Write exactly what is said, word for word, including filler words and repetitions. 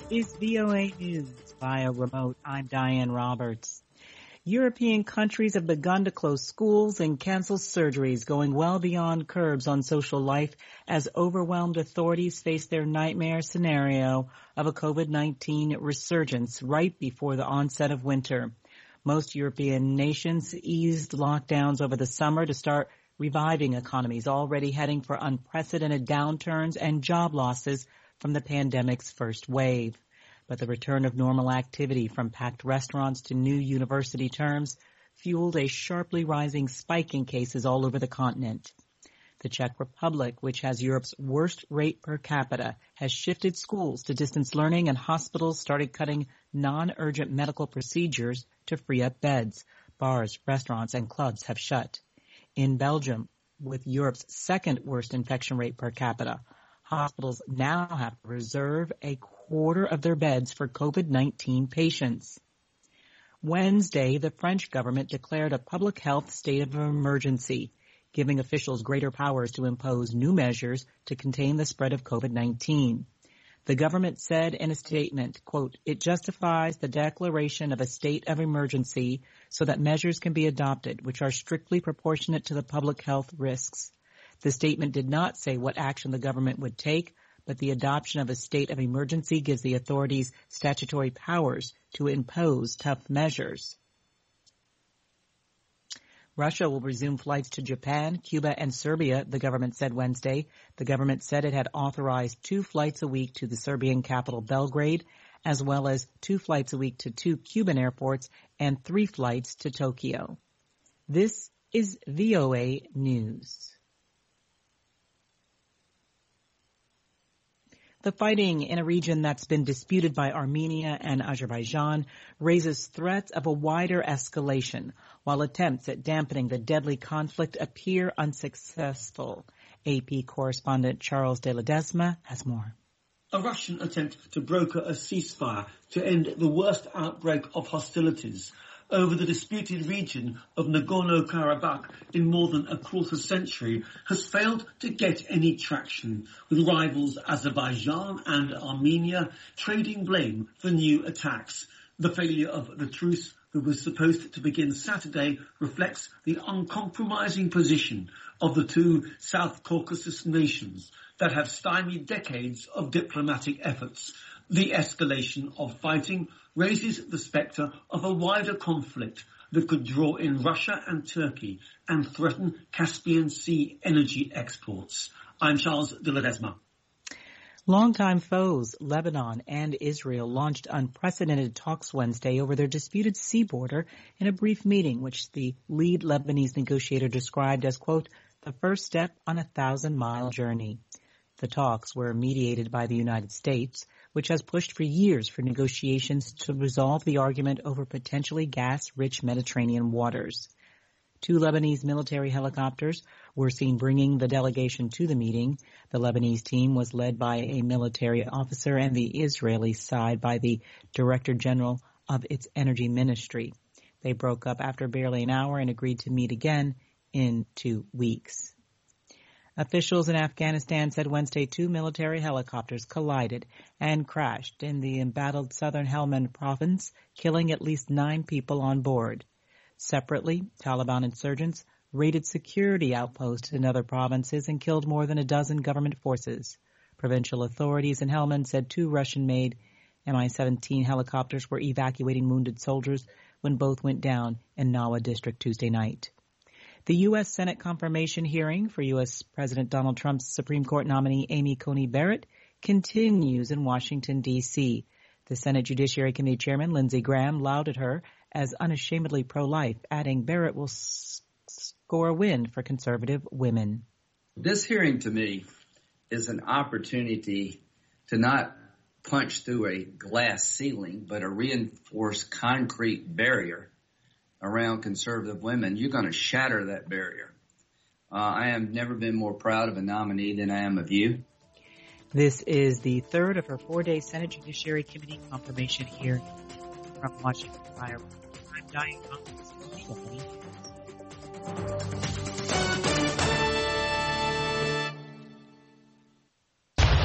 is V O A News via remote. I'm Diane Roberts. European countries have begun to close schools and cancel surgeries, going well beyond curbs on social life as overwhelmed authorities face their nightmare scenario of a COVID nineteen resurgence right before the onset of winter. Most European nations eased lockdowns over the summer to start reviving economies already heading for unprecedented downturns and job losses from the pandemic's first wave. But the return of normal activity from packed restaurants to new university terms fueled a sharply rising spike in cases all over the continent. The Czech Republic, which has Europe's worst rate per capita, has shifted schools to distance learning and hospitals started cutting non-urgent medical procedures to free up beds. Bars, restaurants, and clubs have shut. In Belgium, with Europe's second worst infection rate per capita, hospitals now have to reserve a quarter of their beds for COVID nineteen patients. Wednesday, the French government declared a public health state of emergency, giving officials greater powers to impose new measures to contain the spread of COVID nineteen. The government said in a statement, quote, "It justifies the declaration of a state of emergency so that measures can be adopted which are strictly proportionate to the public health risks." The statement did not say what action the government would take, but the adoption of a state of emergency gives the authorities statutory powers to impose tough measures. Russia will resume flights to Japan, Cuba, and Serbia, the government said Wednesday. The government said it had authorized two flights a week to the Serbian capital Belgrade, as well as two flights a week to two Cuban airports and three flights to Tokyo. This is V O A News. The fighting in a region that's been disputed by Armenia and Azerbaijan raises threats of a wider escalation, while attempts at dampening the deadly conflict appear unsuccessful. A P correspondent Charles de Ledesma has more. A Russian attempt to broker a ceasefire to end the worst outbreak of hostilities over the disputed region of Nagorno-Karabakh in more than a quarter century has failed to get any traction, with rivals Azerbaijan and Armenia trading blame for new attacks. The failure of the truce that was supposed to begin Saturday reflects the uncompromising position of the two South Caucasus nations that have stymied decades of diplomatic efforts. The escalation of fighting raises the spectre of a wider conflict that could draw in Russia and Turkey and threaten Caspian Sea energy exports. I'm Charles de Ledesma. Longtime foes, Lebanon and Israel, launched unprecedented talks Wednesday over their disputed sea border in a brief meeting, which the lead Lebanese negotiator described as, quote, the first step on a thousand-mile journey. The talks were mediated by the United States, which has pushed for years for negotiations to resolve the argument over potentially gas-rich Mediterranean waters. Two Lebanese military helicopters were seen bringing the delegation to the meeting. The Lebanese team was led by a military officer and the Israeli side by the Director General of its energy ministry. They broke up after barely an hour and agreed to meet again in two weeks. Officials in Afghanistan said Wednesday two military helicopters collided and crashed in the embattled southern Helmand province, killing at least nine people on board. Separately, Taliban insurgents raided security outposts in other provinces and killed more than a dozen government forces. Provincial authorities in Helmand said two Russian-made M I seventeen helicopters were evacuating wounded soldiers when both went down in Nawa district Tuesday night. The U S. Senate confirmation hearing for U S. President Donald Trump's Supreme Court nominee Amy Coney Barrett continues in Washington, D C The Senate Judiciary Committee Chairman Lindsey Graham lauded her as unashamedly pro-life, adding Barrett will s- score a win for conservative women. This hearing to me is an opportunity to not punch through a glass ceiling, but a reinforced concrete barrier around conservative women. You're going to shatter that barrier. Uh, I have never been more proud of a nominee than I am of you. This is the third of her four-day Senate Judiciary Committee confirmation hearing from Washington. I'm Diane Collins.